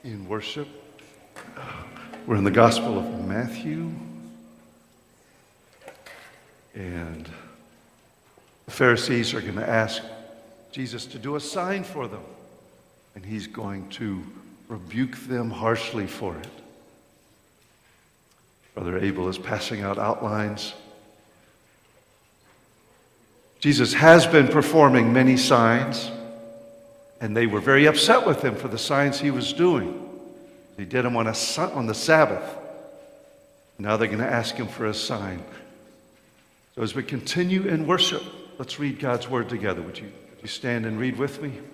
in worship. We're in the Gospel of Matthew, and the Pharisees are going to ask Jesus to do a sign for them, and he's going to rebuke them harshly for it. Brother Abel is passing out outlines. Jesus has been performing many signs, and they were very upset with him for the signs he was doing. He did them on the Sabbath. Now they're going to ask him for a sign. So as we continue in worship, let's read God's word together. Would you stand and read with me?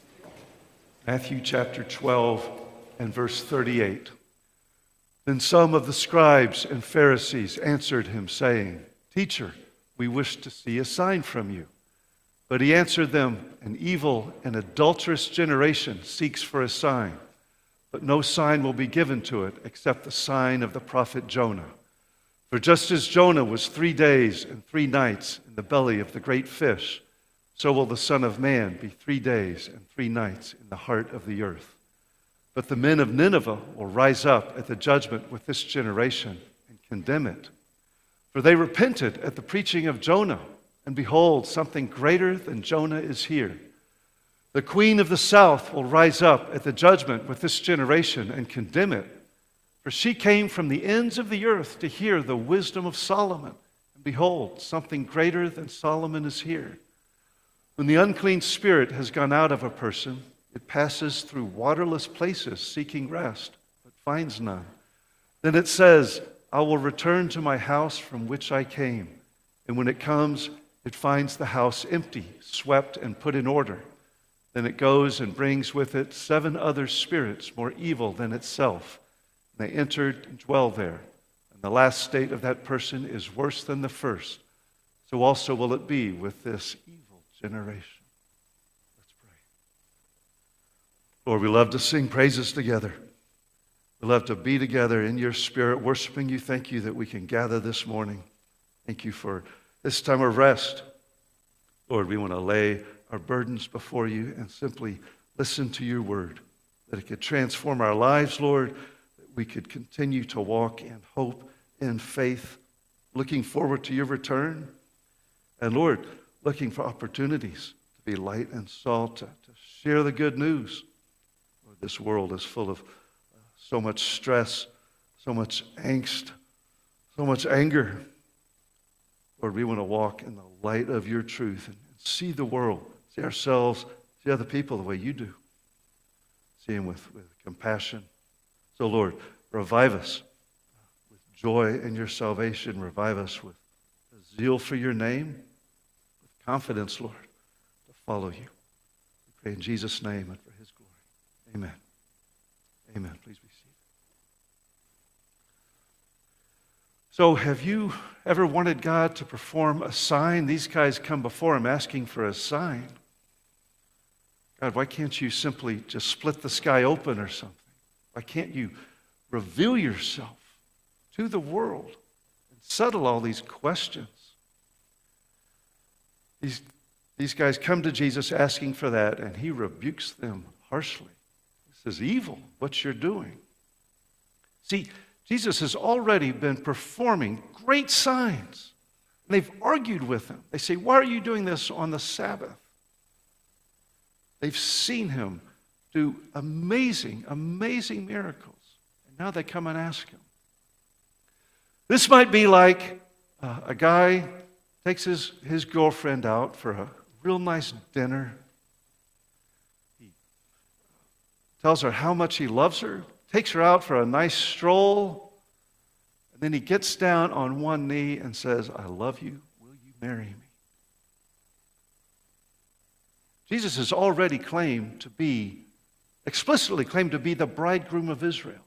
Matthew chapter 12 and verse 38. Then some of the scribes and Pharisees answered him, saying, "Teacher, we wish to see a sign from you." But he answered them, "An evil and adulterous generation seeks for a sign, but no sign will be given to it except the sign of the prophet Jonah. For just as Jonah was 3 days and 3 nights in the belly of the great fish, so will the Son of Man be 3 days and 3 nights in the heart of the earth. But the men of Nineveh will rise up at the judgment with this generation and condemn it. For they repented at the preaching of Jonah, and behold, something greater than Jonah is here. The queen of the south will rise up at the judgment with this generation and condemn it. For she came from the ends of the earth to hear the wisdom of Solomon. And behold, something greater than Solomon is here. When the unclean spirit has gone out of a person, it passes through waterless places seeking rest, but finds none. Then it says, 'I will return to my house from which I came.' And when it comes, it finds the house empty, swept, and put in order. Then it goes and brings with it 7 other spirits more evil than itself. And they entered and dwell there. And the last state of that person is worse than the first. So also will it be with this evil generation." Let's pray. Lord, we love to sing praises together. We love to be together in your spirit, worshiping you. Thank you that we can gather this morning. Thank you for this time of rest. Lord, we want to lay our burdens before you and simply listen to your word, that it could transform our lives, Lord, that we could continue to walk in hope and faith, looking forward to your return. And Lord, looking for opportunities to be light and salt, to share the good news. Lord, this world is full of so much stress, so much angst, so much anger. Lord, we want to walk in the light of your truth and see the world, see ourselves, see other people the way you do. See them with compassion. So, Lord, revive us with joy in your salvation. Revive us with a zeal for your name, with confidence, Lord, to follow you. We pray in Jesus' name and for his glory. Amen. Amen. Please be seated. So have you ever wanted God to perform a sign? These guys come before him asking for a sign. God, why can't you simply just split the sky open or something? Why can't you reveal yourself to the world and settle all these questions? These guys come to Jesus asking for that, and he rebukes them harshly. He says, "Evil, what you're doing." See, Jesus has already been performing great signs. And they've argued with him. They say, "Why are you doing this on the Sabbath?" They've seen him do amazing, amazing miracles. And now they come and ask him. This might be like a guy takes his girlfriend out for a real nice dinner. He tells her how much he loves her, takes her out for a nice stroll, and then he gets down on one knee and says, "I love you. Will you marry me?" Jesus has already explicitly claimed to be the bridegroom of Israel.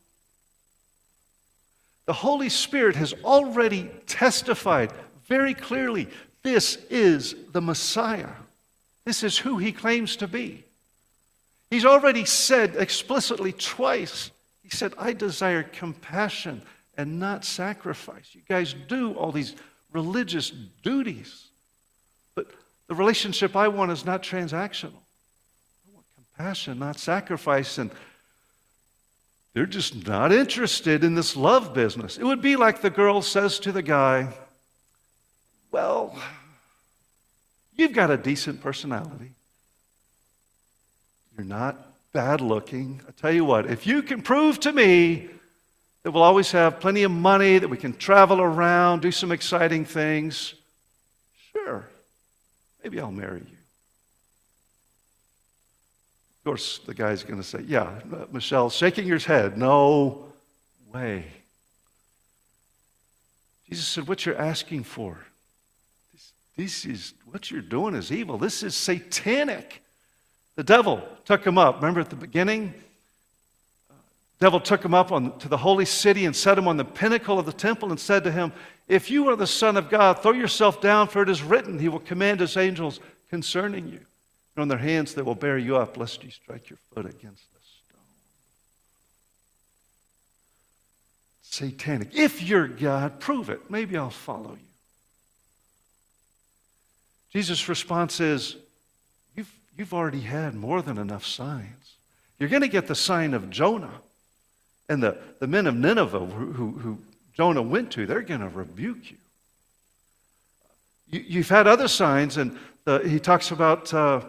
The Holy Spirit has already testified very clearly, this is the Messiah. This is who he claims to be. He's already said explicitly twice, he said, "I desire compassion and not sacrifice." You guys do all these religious duties, but the relationship I want is not transactional. I want compassion, not sacrifice. And They're just not interested in this love business. It would be like the girl says to the guy, well, you've got a decent personality. You're not bad looking. I tell you what, if you can prove to me that we'll always have plenty of money, that we can travel around, do some exciting things, sure, maybe I'll marry you. Of course, the guy's going to say, yeah, Michelle's shaking her head. No way. Jesus said, what you're asking for, this is, what you're doing is evil. This is satanic. The devil took him up. Remember at the beginning? The devil took him up to the holy city and set him on the pinnacle of the temple and said to him, if you are the Son of God, throw yourself down, for it is written, he will command his angels concerning you. And on their hands they will bear you up, lest you strike your foot against the stone. Satanic. If you're God, prove it. Maybe I'll follow you. Jesus' response is, you've already had more than enough signs. You're going to get the sign of Jonah. And the men of Nineveh who Jonah went to, they're going to rebuke you. You've had other signs, and he talks about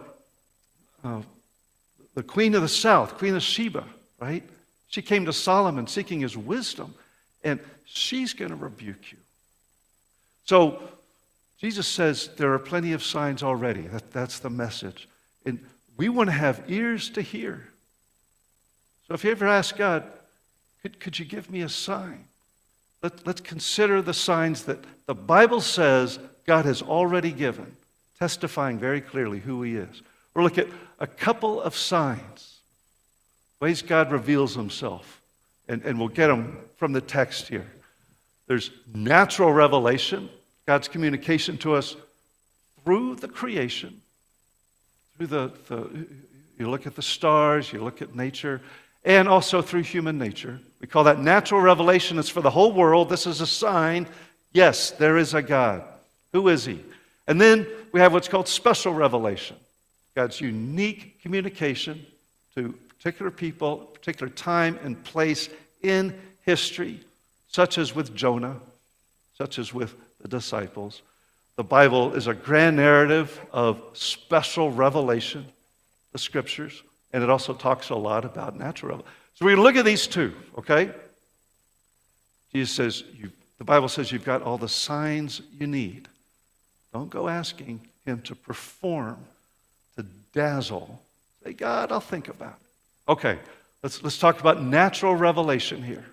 the queen of the south, Queen of Sheba, right? She came to Solomon seeking his wisdom, and she's going to rebuke you. So Jesus says there are plenty of signs already. That's the message. And we want to have ears to hear. So if you ever ask God, could you give me a sign? Let's consider the signs that the Bible says God has already given, testifying very clearly who he is. We'll look at a couple of signs, ways God reveals himself, and we'll get them from the text here. There's natural revelation, God's communication to us through the creation, through you look at the stars, you look at nature, and also through human nature. We call that natural revelation. It's for the whole world. This is a sign. Yes, there is a God. Who is he? And then we have what's called special revelation. God's unique communication to particular people, particular time and place in history, such as with Jonah, such as with the disciples. The Bible is a grand narrative of special revelation, the Scriptures, and it also talks a lot about natural revelation. So we're going to look at these two, okay? Jesus says, the Bible says you've got all the signs you need. Don't go asking him to perform, to dazzle. Say, God, I'll think about it. Okay, let's talk about natural revelation here.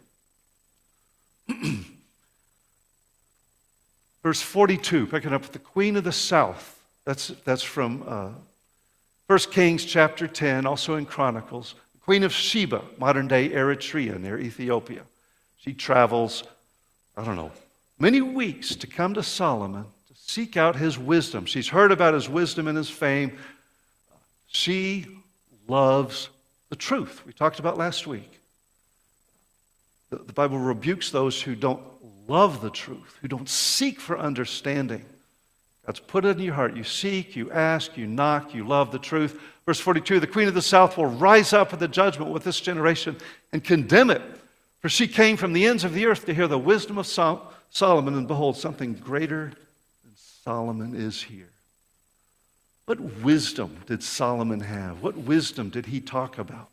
Verse 42, picking up with the queen of the south. That's from 1 Kings chapter 10, also in Chronicles. The queen of Sheba, modern-day Eritrea near Ethiopia. She travels, many weeks to come to Solomon to seek out his wisdom. She's heard about his wisdom and his fame. She loves the truth. We talked about last week. The Bible rebukes those who don't love the truth, who don't seek for understanding. God's put it in your heart. You seek, you ask, you knock, you love the truth. Verse 42, the queen of the south will rise up in the judgment with this generation and condemn it. For she came from the ends of the earth to hear the wisdom of Solomon, and behold, something greater than Solomon is here. What wisdom did Solomon have? What wisdom did he talk about?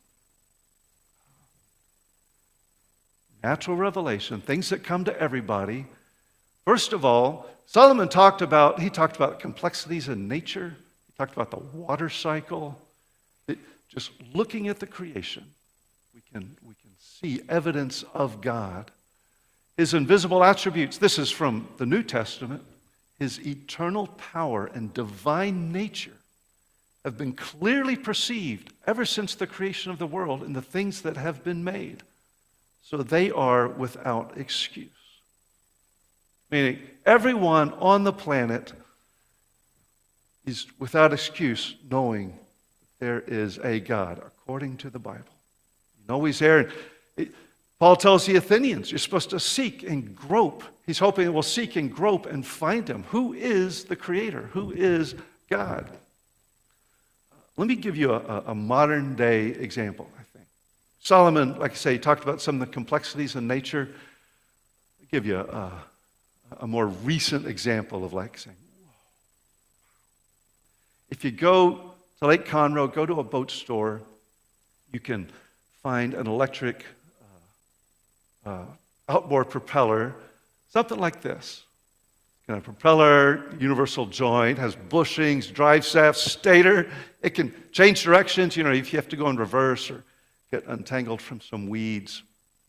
Natural revelation, things that come to everybody. First of all, Solomon talked about complexities in nature. He talked about the water cycle. Just looking at the creation, we can see evidence of God. His invisible attributes, this is from the New Testament, his eternal power and divine nature have been clearly perceived ever since the creation of the world in the things that have been made. So they are without excuse. Meaning, everyone on the planet is without excuse knowing there is a God, according to the Bible. You know he's there. Paul tells the Athenians, you're supposed to seek and grope. He's hoping that we'll seek and grope and find him. Who is the Creator? Who is God? Let me give you a modern-day example, I think. Solomon, like I say, he talked about some of the complexities in nature. I'll give you a more recent example of like saying, whoa. If you go to Lake Conroe, go to a boat store, you can find an electric outboard propeller, something like this. Kind of propeller, universal joint, has bushings, drive shafts, stator. It can change directions, if you have to go in reverse or get untangled from some weeds.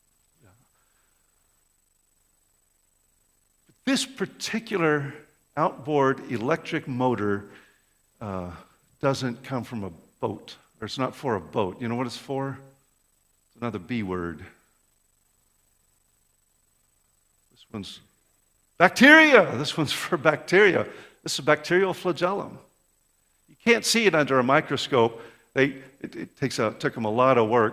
This particular outboard electric motor doesn't come from a boat, or it's not for a boat. You know what it's for? It's another B word. This one's bacteria. This one's for bacteria. This is a bacterial flagellum. You can't see it under a microscope. It took them a lot of work.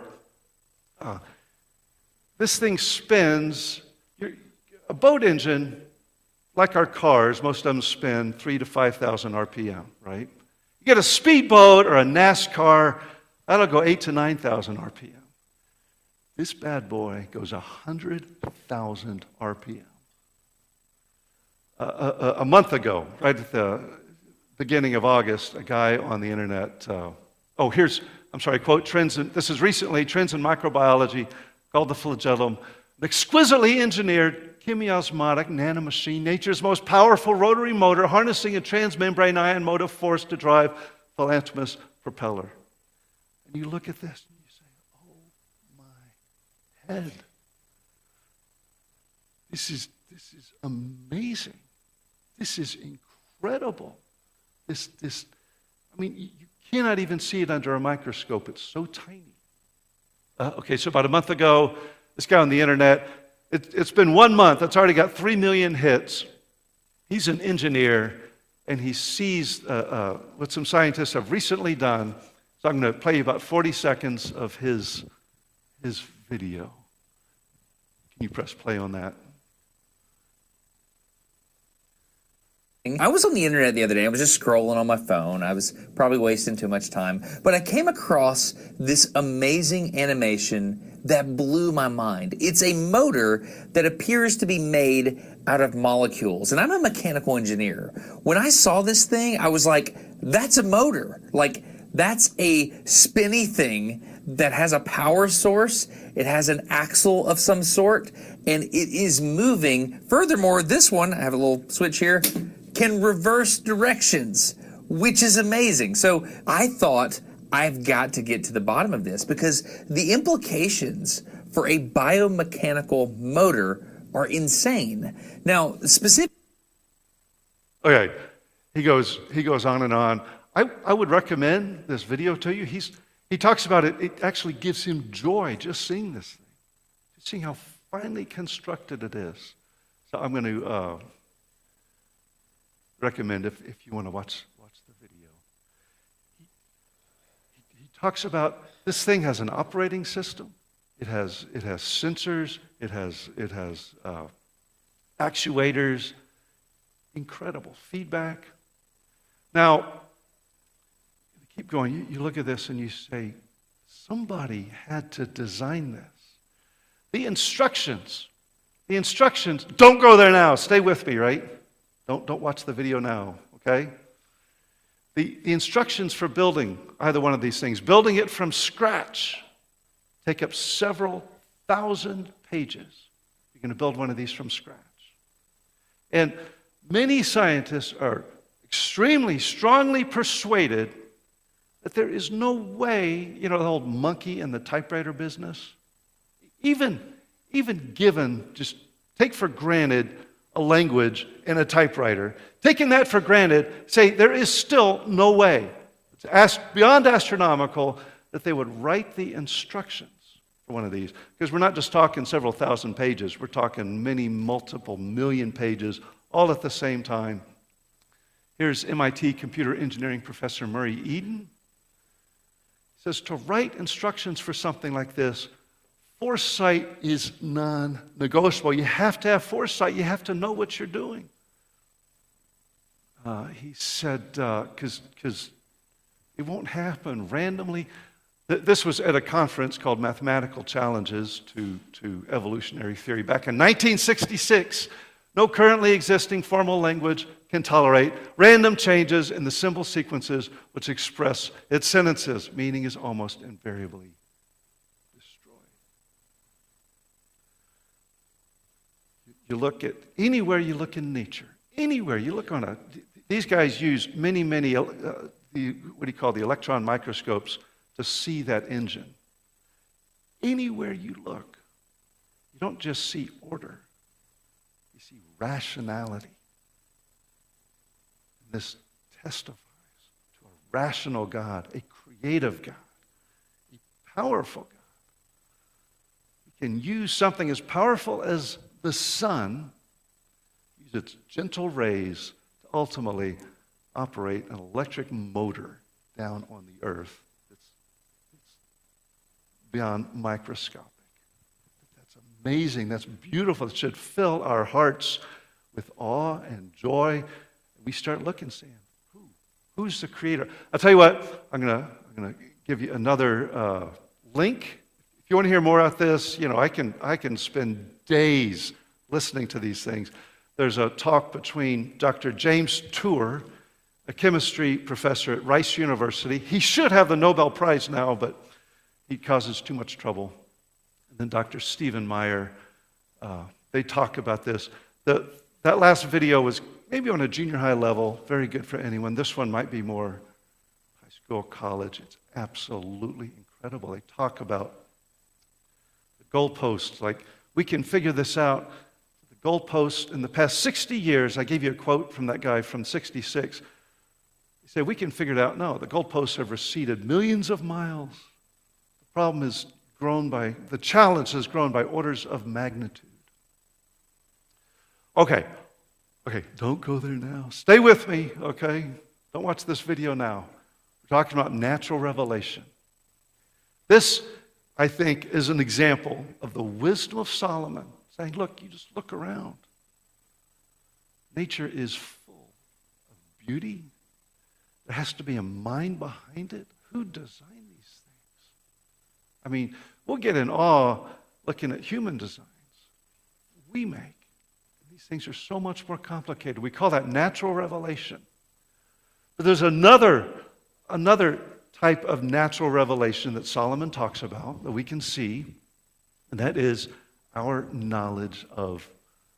This thing spins. A boat engine, like our cars, most of them spin 3,000 to 5,000 RPM, right? You get a speedboat or a NASCAR, that'll go 8,000 to 9,000 RPM. This bad boy goes 100,000 RPM. A month ago, right at the beginning of August, a guy on the internet, quote, this is recently, Trends in Microbiology, called the flagellum, an exquisitely engineered chemiosmotic nanomachine, nature's most powerful rotary motor, harnessing a transmembrane ion motive force to drive Philanthropus propeller. And you look at this and you say, oh my head. This is amazing. This is incredible. You cannot even see it under a microscope. It's so tiny. So about a month ago, this guy on the internet, it's been 1 month. It's already got 3 million hits. He's an engineer, and he sees what some scientists have recently done. So I'm going to play you about 40 seconds of his video. Can you press play on that? I was on the internet the other day. I was just scrolling on my phone. I was probably wasting too much time. But I came across this amazing animation that blew my mind. It's a motor that appears to be made out of molecules. And I'm a mechanical engineer. When I saw this thing, I was like, that's a motor. Like, that's a spinny thing that has a power source. It has an axle of some sort, and it is moving. Furthermore, this one, I have a little switch here, can reverse directions, which is amazing. So I thought, I've got to get to the bottom of this, because the implications for a biomechanical motor are insane. Now, Okay, he goes on and on. I would recommend this video to you. He talks about it. It actually gives him joy just seeing this thing, just seeing how finely constructed it is. So I'm going to recommend if you want to watch the video. He talks about this thing has an operating system. It has sensors. It has actuators. Incredible feedback. Now, keep going. You look at this and you say, somebody had to design this. The instructions. Don't go there now. Stay with me, right? Don't watch the video now, okay? The instructions for building either one of these things, building it from scratch, take up several thousand pages. You're going to build one of these from scratch. And many scientists are extremely strongly persuaded that there is no way, the old monkey in the typewriter business, even given, just take for granted a language in a typewriter, taking that for granted, say there is still no way, it's beyond astronomical, that they would write the instructions for one of these. Because we're not just talking several thousand pages, we're talking many, multiple million pages, all at the same time. Here's MIT computer engineering professor Murray Eden. He says, to write instructions for something like this, foresight is non-negotiable. You have to have foresight. You have to know what you're doing. He said, because it won't happen randomly. This was at a conference called Mathematical Challenges to Evolutionary Theory. Back in 1966, no currently existing formal language can tolerate random changes in the symbol sequences which express its sentences. Meaning is almost invariably destroyed. You look at, anywhere you look in nature, anywhere you look on these guys used many, what do you call the electron microscopes to see that engine. Anywhere you look, you don't just see order, you see rationality. And this testifies to a rational God, a creative God, a powerful God. He can use something as powerful as the sun, use its gentle rays to ultimately operate an electric motor down on the earth that's beyond microscopic. That's amazing. That's beautiful. It should fill our hearts with awe and joy. We start looking, saying, who's the creator? I'll tell you what, I'm gonna give you another link. If you want to hear more about this, I can spend days listening to these things. There's a talk between Dr. James Tour, a chemistry professor at Rice University. He should have the Nobel Prize now, but he causes too much trouble. And then Dr. Stephen Meyer, they talk about this. That last video was maybe on a junior high level, very good for anyone. This one might be more high school, college. It's absolutely incredible. They talk about the goalposts, like we can figure this out. The goalposts in the past 60 years, I gave you a quote from that guy from 66. He said, we can figure it out. No, the goalposts have receded millions of miles. The problem is the challenge has grown by orders of magnitude. Okay, don't go there now. Stay with me, okay? Don't watch this video now. We're talking about natural revelation. This, I think, is an example of the wisdom of Solomon, saying, look, you just look around. Nature is full of beauty. There has to be a mind behind it. Who designed these things? I mean, we'll get in awe looking at human designs we make. These things are so much more complicated. We call that natural revelation. But there's another type of natural revelation that Solomon talks about that we can see, and that is our knowledge of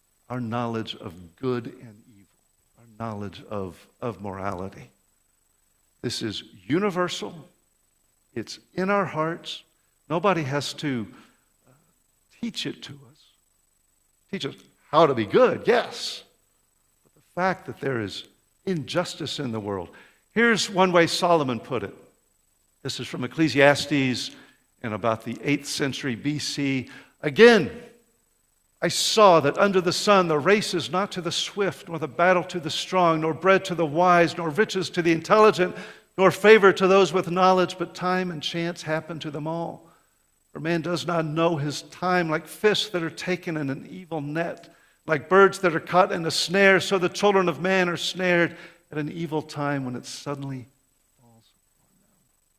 good and evil, our knowledge of morality. This is universal. It's in our hearts. Nobody has to teach it to us. Teach us how to be good, yes. But the fact that there is injustice in the world. Here's one way Solomon put it. This is from Ecclesiastes in about the 8th century BC. Again, I saw that under the sun the race is not to the swift, nor the battle to the strong, nor bread to the wise, nor riches to the intelligent, nor favor to those with knowledge, but time and chance happen to them all. For man does not know his time, like fish that are taken in an evil net, like birds that are caught in a snare, so the children of man are snared at an evil time when it suddenly falls upon them.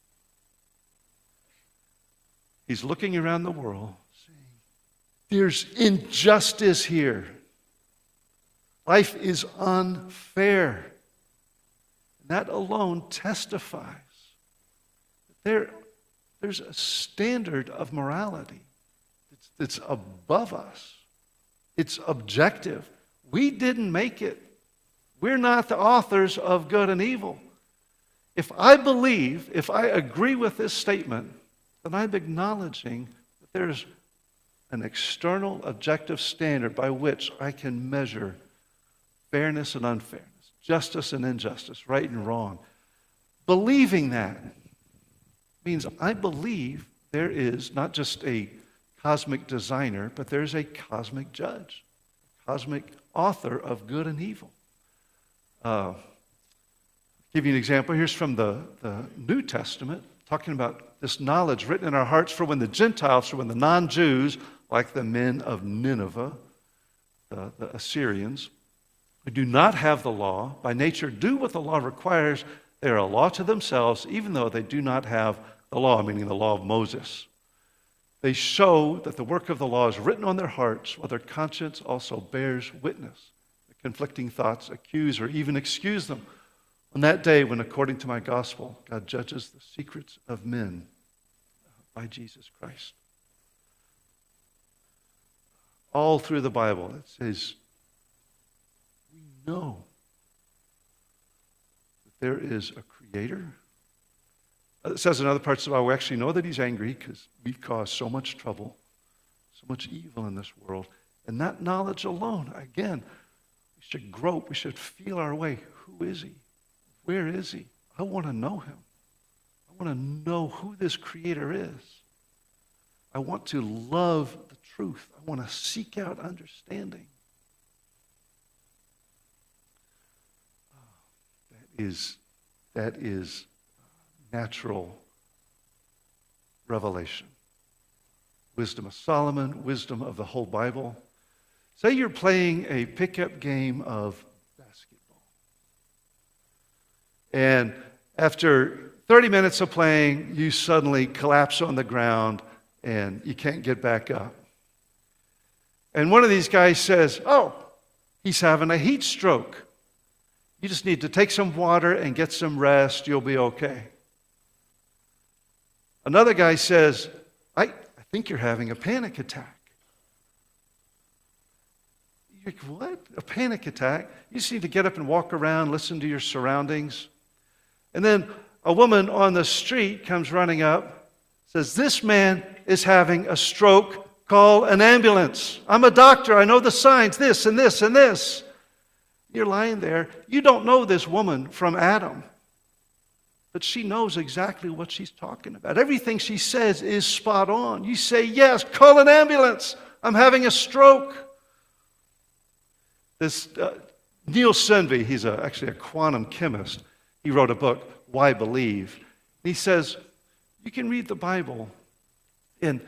He's looking around the world, saying, there's injustice here. Life is unfair. And that alone testifies that there's a standard of morality that's above us. It's objective. We didn't make it. We're not the authors of good and evil. If I agree with this statement, then I'm acknowledging that there's an external objective standard by which I can measure fairness and unfairness, justice and injustice, right and wrong. Believing that means I believe there is not just a cosmic designer, but there's a cosmic judge, a cosmic author of good and evil. Give you an example. Here's from the New Testament, talking about this knowledge written in our hearts for when the Gentiles, for when the non-Jews, like the men of Nineveh, the Assyrians, who do not have the law, by nature do what the law requires. They are a law to themselves, even though they do not have the law, meaning the law of Moses. They show that the work of the law is written on their hearts, while their conscience also bears witness. The conflicting thoughts accuse or even excuse them on that day when, according to my gospel, God judges the secrets of men by Jesus Christ. All through the Bible, it says, we know that there is a creator. It says in other parts of the Bible, we actually know that he's angry because we've caused so much trouble, so much evil in this world. And that knowledge alone, again, we should grope, we should feel our way. Who is he? Where is he? I want to know him. I want to know who this creator is. I want to love the truth. I want to seek out understanding. That is natural revelation. Wisdom of Solomon, wisdom of the whole Bible. Say you're playing a pickup game of basketball. And after 30 minutes of playing, you suddenly collapse on the ground and you can't get back up. And one of these guys says, oh, he's having a heat stroke. You just need to take some water and get some rest. You'll be okay. Another guy says, I think you're having a panic attack. You're like, what? A panic attack? You just need to get up and walk around, listen to your surroundings. And then a woman on the street comes running up, says, this man is having a stroke. Call an ambulance. I'm a doctor. I know the signs, this and this and this. You're lying there. You don't know this woman from Adam. But she knows exactly what she's talking about. Everything she says is spot on. You say, yes, call an ambulance. I'm having a stroke. This Neil Senvey, he's actually a quantum chemist. He wrote a book, Why Believe? He says, you can read the Bible and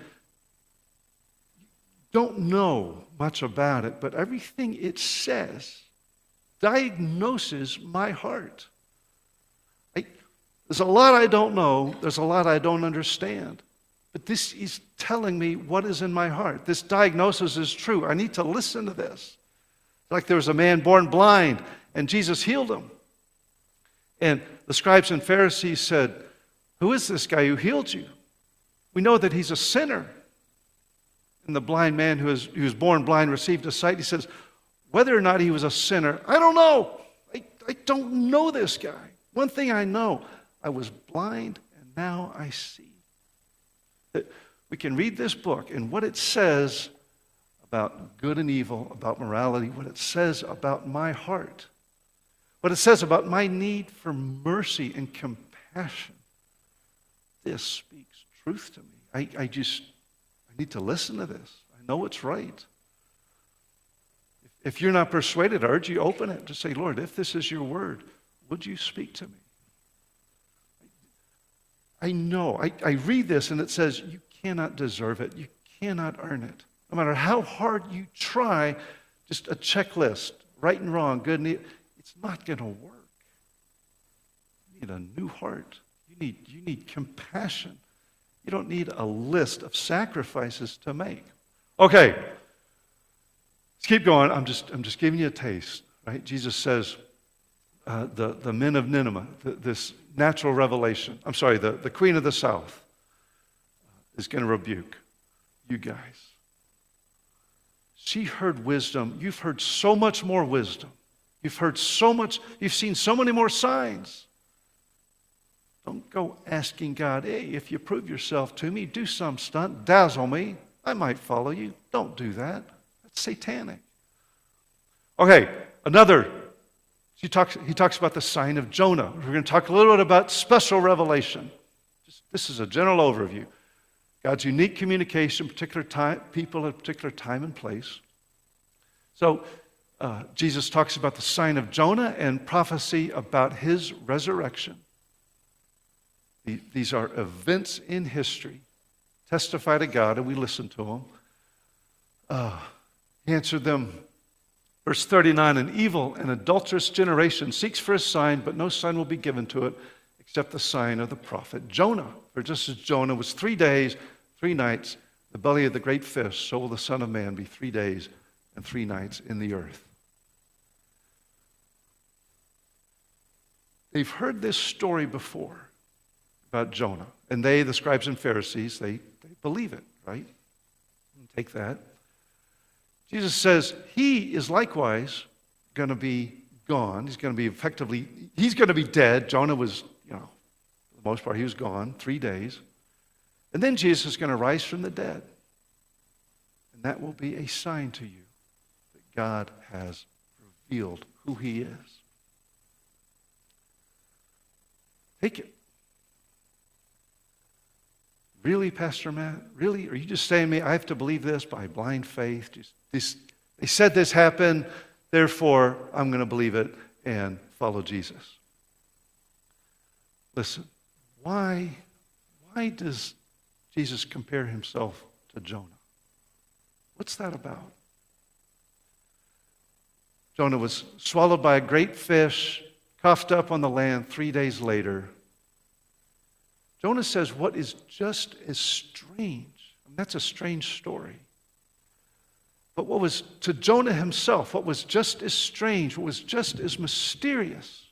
don't know much about it, but everything it says diagnoses my heart. There's a lot I don't know. There's a lot I don't understand. But this is telling me what is in my heart. This diagnosis is true. I need to listen to this. Like there was a man born blind, and Jesus healed him. And the scribes and Pharisees said, who is this guy who healed you? We know that he's a sinner. And the blind man who was born blind received his sight. He says, whether or not he was a sinner, I don't know. I don't know this guy. One thing I know, I was blind and now I see. That we can read this book and what it says about good and evil, about morality, what it says about my heart, what it says about my need for mercy and compassion. This speaks truth to me. I need to listen to this. I know it's right. If you're not persuaded, I urge you open it. Just say, Lord, if this is your word, would you speak to me? I know. I read this and it says you cannot deserve it. You cannot earn it. No matter how hard you try, just a checklist, right and wrong, good and evil, it's not going to work. You need a new heart. You need compassion. You don't need a list of sacrifices to make. Okay, let's keep going. I'm just giving you a taste, right? Jesus says, the men of Nineveh, this natural revelation, the queen of the south is going to rebuke you guys. She heard wisdom. You've heard so much more wisdom. You've heard so much. You've seen so many more signs. Don't go asking God, hey, if you prove yourself to me, do some stunt, dazzle me. I might follow you. Don't do that. That's satanic. Okay, he talks about the sign of Jonah. We're going to talk a little bit about special revelation. This is a general overview. God's unique communication, particular time, people at a particular time and place. So Jesus talks about the sign of Jonah and prophecy about his resurrection. These are events in history, testify to God, and we listen to them. He answered them, verse 39, an evil and adulterous generation seeks for a sign, but no sign will be given to it except the sign of the prophet Jonah. For just as Jonah was 3 days, 3 nights, the belly of the great fish, so will the Son of Man be 3 days and 3 nights in the earth. They've heard this story before about Jonah. And they, the scribes and Pharisees, they believe it, right? Take that. Jesus says he is likewise going to be gone. He's going to be dead. Jonah was, for the most part, he was gone 3 days. And then Jesus is going to rise from the dead. And that will be a sign to you that God has revealed who he is. Take it. Really, Pastor Matt? Really? Are you just saying to me, I have to believe this by blind faith? They said this happened, therefore I'm going to believe it and follow Jesus. Listen, why does Jesus compare himself to Jonah? What's that about? Jonah was swallowed by a great fish, coughed up on the land 3 days later. Jonah says what is just as strange. That's a strange story. But what was to Jonah himself, what was just as strange, what was just as mysterious,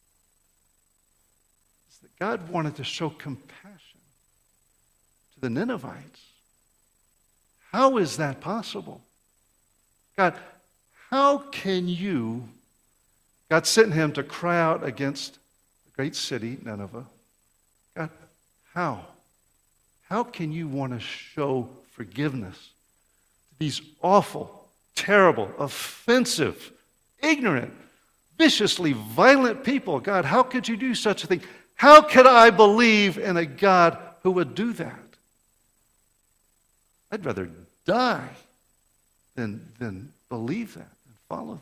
is that God wanted to show compassion to the Ninevites. How is that possible? God, how can you, God sent him to cry out against the great city, Nineveh. God, how? How can you want to show forgiveness to these awful, terrible, offensive, ignorant, viciously violent people? God, how could you do such a thing? How could I believe in a God who would do that? I'd rather die than believe that and follow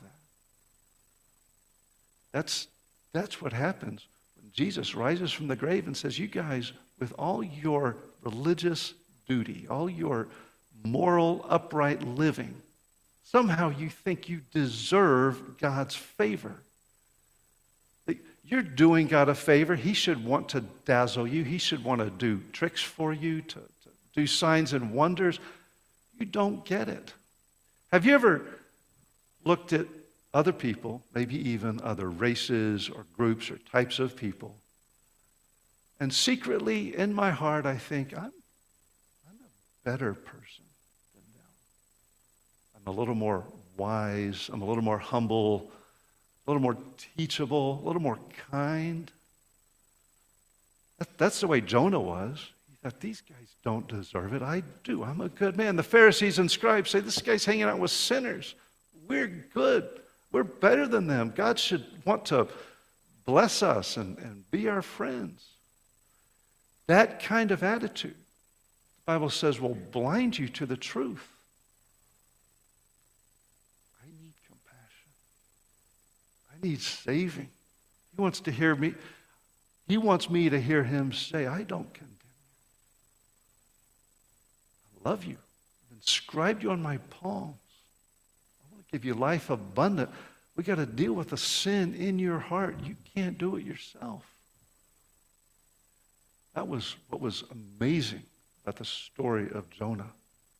that. That's what happens when Jesus rises from the grave and says, you guys, with all your religious duty, all your moral, upright living, somehow you think you deserve God's favor. You're doing God a favor. He should want to dazzle you. He should want to do tricks for you, to do signs and wonders. You don't get it. Have you ever looked at other people, maybe even other races or groups or types of people, and secretly in my heart I think, I'm a better person than them. I'm a little more wise. I'm a little more humble, a little more teachable, a little more kind. That's the way Jonah was. He thought, these guys don't deserve it. I do. I'm a good man. The Pharisees and scribes say, this guy's hanging out with sinners. We're good. We're better than them. God should want to bless us and be our friends. That kind of attitude, the Bible says, will blind you to the truth. I need compassion. I need saving. He wants to hear me. He wants me to hear him say, I don't condemn you. I love you. I've inscribed you on my palms. I want to give you life abundant. We got to deal with the sin in your heart. You can't do it yourself. That was what was amazing about the story of Jonah.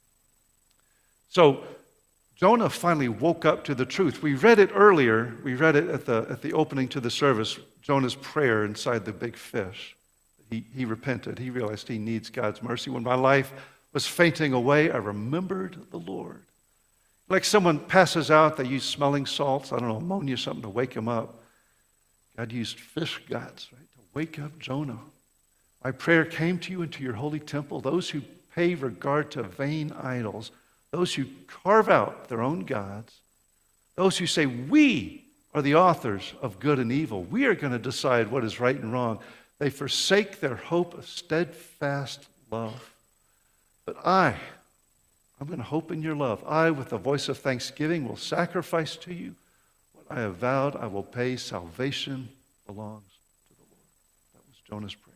So Jonah finally woke up to the truth. We read it earlier. We read it at the opening to the service, Jonah's prayer inside the big fish. He repented. He realized he needs God's mercy. When my life was fainting away, I remembered the Lord. Like someone passes out, they use smelling salts, I don't know, ammonia, something to wake him up. God used fish guts, right, to wake up Jonah. My prayer came to you into your holy temple. Those who pay regard to vain idols, those who carve out their own gods, those who say, we are the authors of good and evil. We are going to decide what is right and wrong. They forsake their hope of steadfast love. But I'm going to hope in your love. I, with the voice of thanksgiving, will sacrifice to you what I have vowed. I will pay. Salvation belongs to the Lord. That was Jonah's prayer.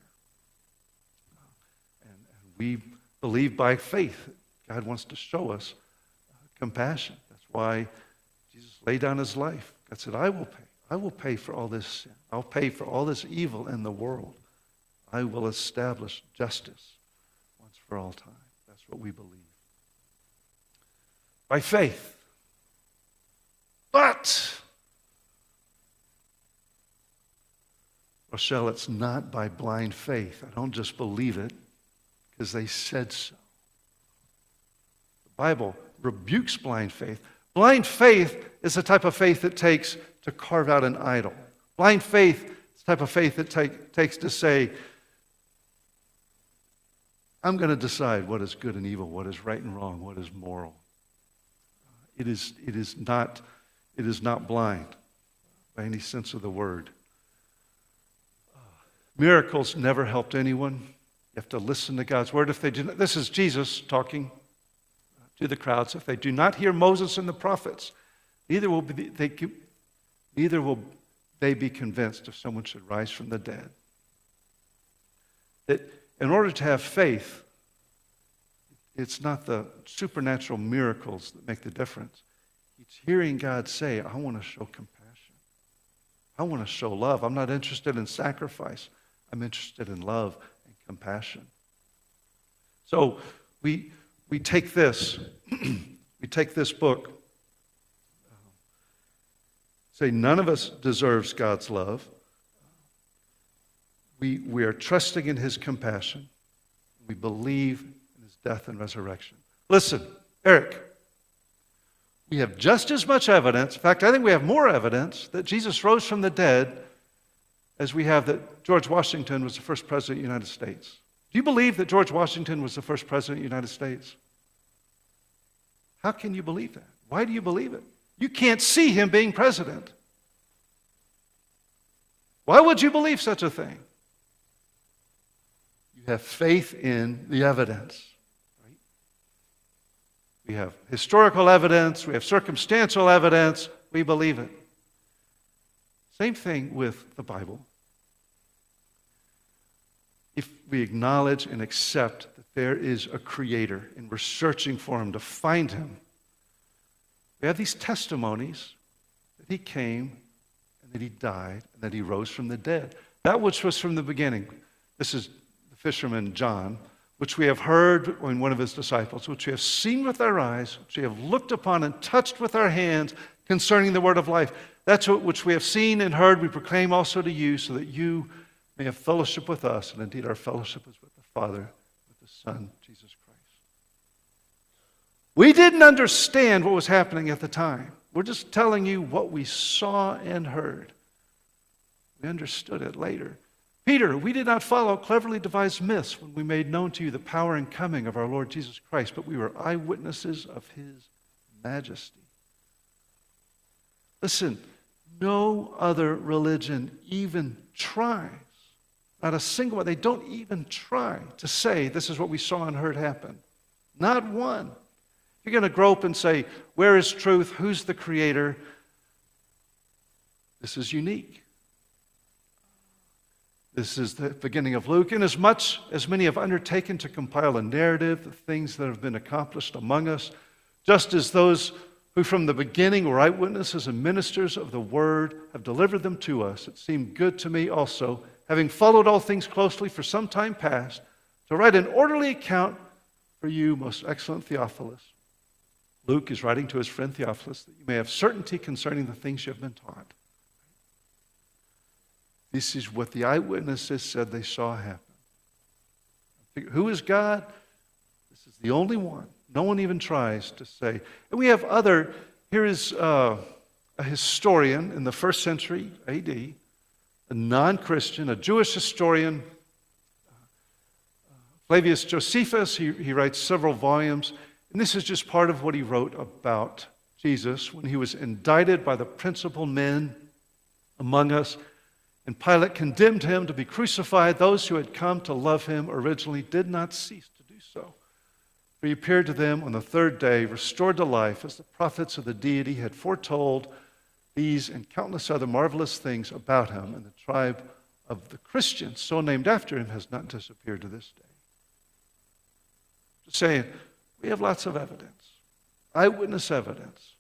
And we believe by faith that God wants to show us compassion. That's why Jesus laid down his life. God said, I will pay. I will pay for all this sin. I'll pay for all this evil in the world. I will establish justice once for all time. That's what we believe. By faith. But, Rochelle, it's not by blind faith. I don't just believe it because they said so. The Bible rebukes blind faith. Blind faith is the type of faith it takes to carve out an idol. Blind faith is the type of faith it takes to say, I'm going to decide what is good and evil, what is right and wrong, what is moral. It is not blind by any sense of the word. Miracles never helped anyone. You have to listen to God's word. If they do not, this is Jesus talking to the crowds. If they do not hear Moses and the prophets, neither will they be convinced if someone should rise from the dead. That in order to have faith, it's not the supernatural miracles that make the difference. It's hearing God say, I want to show compassion. I want to show love. I'm not interested in sacrifice. I'm interested in love and compassion. So we take this, we take this book, say none of us deserves God's love. We are trusting in his compassion. We believe in his death and resurrection. Listen, Eric, we have just as much evidence, in fact, I think we have more evidence that Jesus rose from the dead as we have that George Washington was the first president of the United States. Do you believe that George Washington was the first president of the United States? How can you believe that? Why do you believe it? You can't see him being president. Why would you believe such a thing? You have faith in the evidence. Right? We have historical evidence. We have circumstantial evidence. We believe it. Same thing with the Bible. If we acknowledge and accept that there is a creator and we're searching for him to find him, we have these testimonies that he came and that he died and that he rose from the dead. That which was from the beginning. This is the fisherman John, which we have heard in one of his disciples, which we have seen with our eyes, which we have looked upon and touched with our hands concerning the word of life. That's which we have seen and heard, we proclaim also to you, so that you may have fellowship with us, and indeed our fellowship is with the Father, with the Son, Jesus Christ. We didn't understand what was happening at the time. We're just telling you what we saw and heard. We understood it later. Peter, we did not follow cleverly devised myths when we made known to you the power and coming of our Lord Jesus Christ, but we were eyewitnesses of his majesty. Listen, no other religion even tries, not a single one, they don't even try to say this is what we saw and heard happen. Not one. You're going to grope and say, where is truth? Who's the creator? This is unique. This is the beginning of Luke. Inasmuch as many have undertaken to compile a narrative of things that have been accomplished among us, just as those who from the beginning were eyewitnesses and ministers of the word have delivered them to us, it seemed good to me also, having followed all things closely for some time past, to write an orderly account for you, most excellent Theophilus. Luke is writing to his friend Theophilus that you may have certainty concerning the things you have been taught. This is what the eyewitnesses said they saw happen. Who is God? This is the only one. No one even tries to say. And we have other, here is a historian in the 1st century AD, a non-Christian, a Jewish historian, Flavius Josephus. He writes several volumes. And this is just part of what he wrote about Jesus when he was indicted by the principal men among us. And Pilate condemned him to be crucified. Those who had come to love him originally did not cease to do so. For he appeared to them on the 3rd day, restored to life, as the prophets of the deity had foretold these and countless other marvelous things about him. And the tribe of the Christians, so named after him, has not disappeared to this day. Just saying, we have lots of evidence, eyewitness evidence,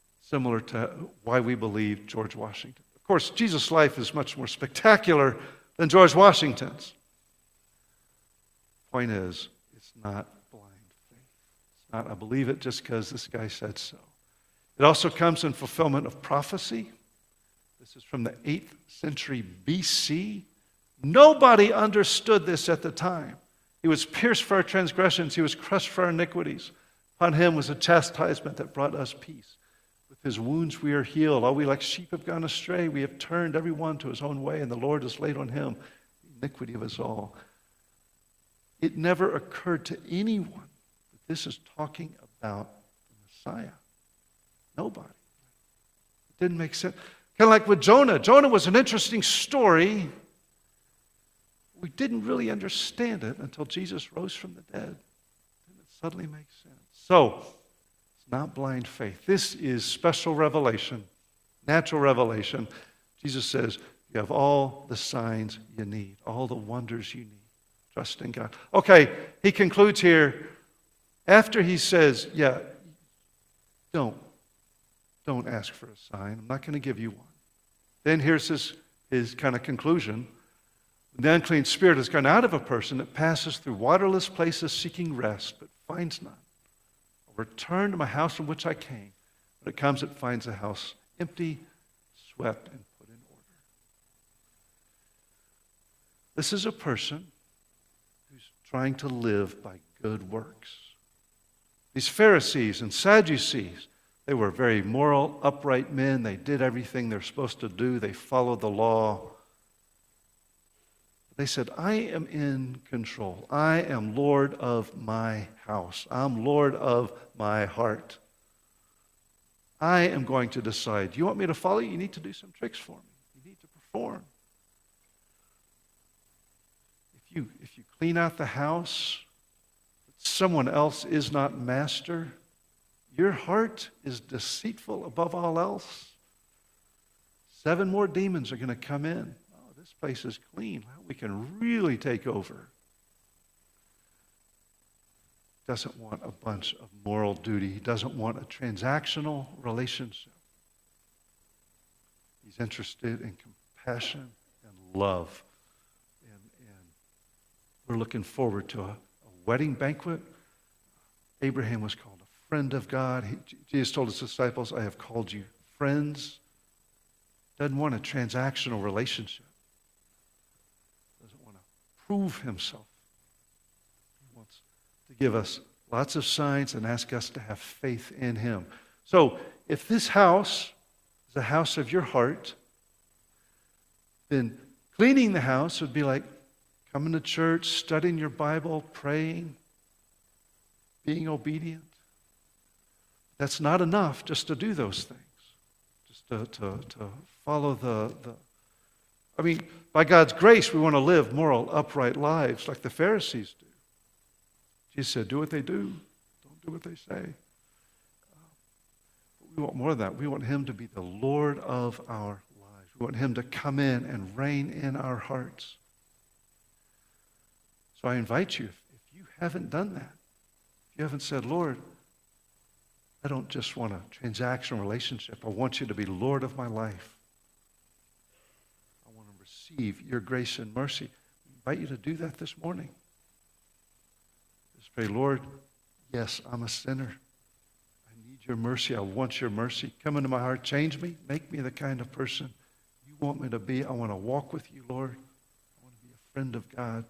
similar to why we believe George Washington. Of course, Jesus' life is much more spectacular, than George Washington's. Point is, it's not blind faith. It's not, I believe it just because this guy said so. It also comes in fulfillment of prophecy. This is from the 8th century BC. Nobody understood this at the time. He was pierced for our transgressions. He was crushed for our iniquities. Upon him was a chastisement that brought us peace. With his wounds we are healed. All we like sheep have gone astray. We have turned every one to his own way, and the Lord has laid on him the iniquity of us all. It never occurred to anyone that this is talking about the Messiah. Nobody. It didn't make sense. Kind of like with Jonah. Jonah was an interesting story. We didn't really understand it until Jesus rose from the dead. Then it suddenly makes sense. So, it's not blind faith. This is special revelation, natural revelation. Jesus says, you have all the signs you need, all the wonders you need. Trust in God. Okay, he concludes here. After he says, don't ask for a sign. I'm not going to give you one. Then here's his kind of conclusion. The unclean spirit has gone out of a person. It passes through waterless places seeking rest, but finds none. I'll return to my house from which I came. When it comes, it finds the house empty, swept, and put in order. This is a person who's trying to live by good works. These Pharisees and Sadducees, they were very moral, upright men. They did everything they're supposed to do. They followed the law. They said, I am in control. I am Lord of my house. I'm Lord of my heart. I am going to decide. You want me to follow you? You need to do some tricks for me. You need to perform. If you clean out the house, someone else is not master, your heart is deceitful above all else. 7 more demons are going to come in. Oh, this place is clean. We can really take over. Doesn't want a bunch of moral duty. He doesn't want a transactional relationship. He's interested in compassion and love. And we're looking forward to a wedding banquet. Abraham was called a friend of God. Jesus told his disciples, I have called you friends. Doesn't want a transactional relationship. Doesn't want to prove himself. He wants to give us lots of signs and ask us to have faith in him. So if this house is a house of your heart, then cleaning the house would be like coming to church, studying your Bible, praying, being obedient. That's not enough just to do those things. Just to follow I mean, by God's grace, we want to live moral, upright lives like the Pharisees do. Jesus said, do what they do. Don't do what they say. But we want more than that. We want him to be the Lord of our lives. We want him to come in and reign in our hearts. So I invite you, if you haven't done that, if you haven't said, Lord, I don't just want a transactional relationship. I want you to be Lord of my life. I want to receive your grace and mercy. I invite you to do that this morning. Just pray, Lord, yes, I'm a sinner. I need your mercy. I want your mercy. Come into my heart. Change me. Make me the kind of person you want me to be. I want to walk with you, Lord. I want to be a friend of God.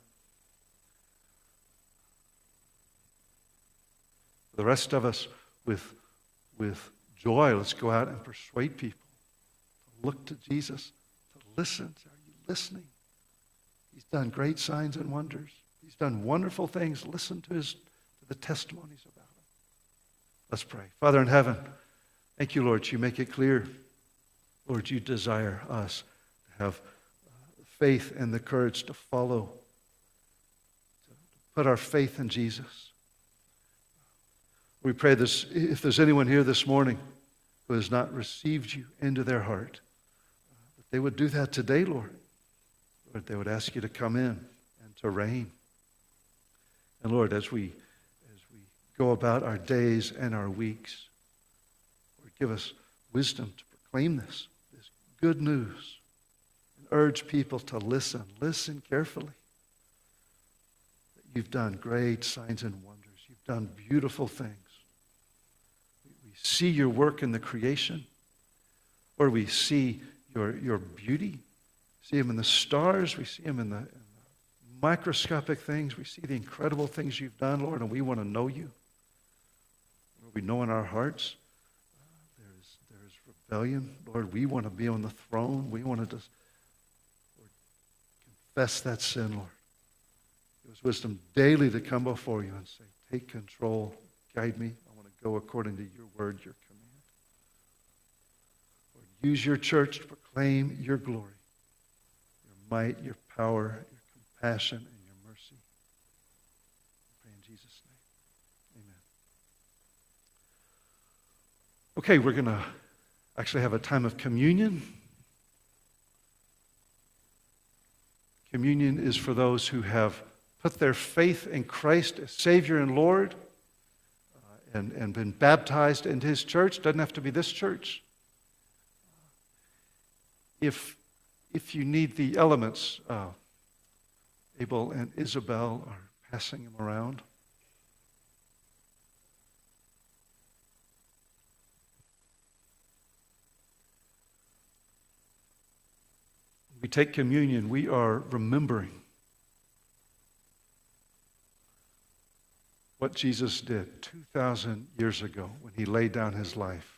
For the rest of us, with joy, let's go out and persuade people to look to Jesus, to listen. Are you listening? He's done great signs and wonders. He's done wonderful things. Listen to the testimonies about him. Let's pray. Father in heaven, thank you, Lord. You make it clear, Lord, you desire us to have faith and the courage to follow, to put our faith in Jesus. We pray this, if there's anyone here this morning who has not received you into their heart, that they would do that today, Lord. Lord, they would ask you to come in and to reign. And Lord, as we go about our days and our weeks, Lord, give us wisdom to proclaim this good news, and urge people to listen. Listen carefully. You've done great signs and wonders. You've done beautiful things. We see your work in the creation, or we see your beauty. See them in the stars. We see them in the microscopic things. We see the incredible things you've done, Lord, and we want to know you. Lord, we know in our hearts there is rebellion. Lord, we want to be on the throne. We want to just, Lord, confess that sin, Lord. Give us wisdom daily to come before you and say, take control, guide me. I want to go according to your word, your command. Lord, use your church to proclaim your glory, your might, your power, your compassion, and your mercy. I pray in Jesus' name. Amen. Okay, we're going to actually have a time of communion. Communion is for those who have put their faith in Christ as Savior and Lord and been baptized into His church. Doesn't have to be this church. If you need the elements, Abel and Isabel are passing them around. We take communion, we are remembering what Jesus did 2,000 years ago when He laid down His life.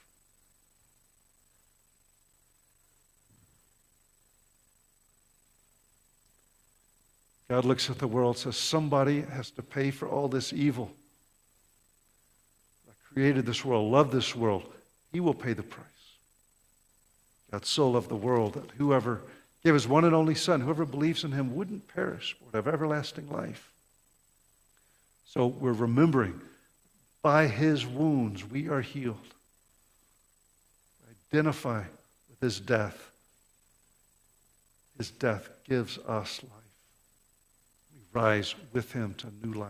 God looks at the world and says, somebody has to pay for all this evil. I created this world, loved this world. He will pay the price. God so loved the world that whoever gave His one and only Son, whoever believes in Him wouldn't perish, but have everlasting life. So we're remembering, by His wounds we are healed. Identify with His death. His death gives us life. We rise with Him to new life.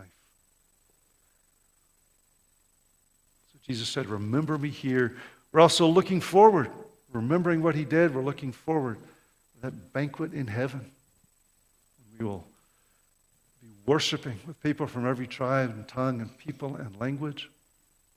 So Jesus said, remember me here. We're also looking forward. Remembering what He did, we're looking forward to that banquet in heaven. We will be worshiping with people from every tribe and tongue and people and language.